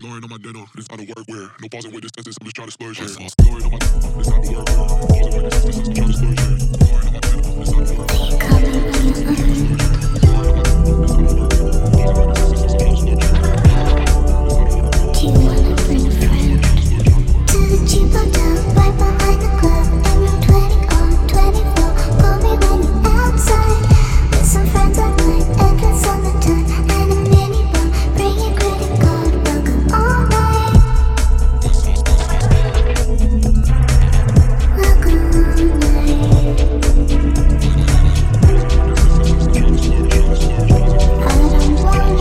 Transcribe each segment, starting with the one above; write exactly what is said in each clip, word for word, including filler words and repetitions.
Lowering on my denim, this how to work where. No pausing with distances, I'm just trying to splurge here. Lowering on my denim, this how to work where. No pausing with distances, I'm trying to splurge here. Lowering on my denim, this how to work where. Do you wanna bring a friend to the cheap hotel right behind the club in room twenty or twenty-four? Call me when you're outside with some friends of mine. Entrance on the turn and a minibar. Bring your credit card, welcome all night. Welcome all night. I don't wanna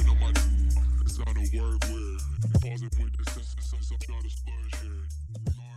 Pausing with distance, I'm trying to splurge here.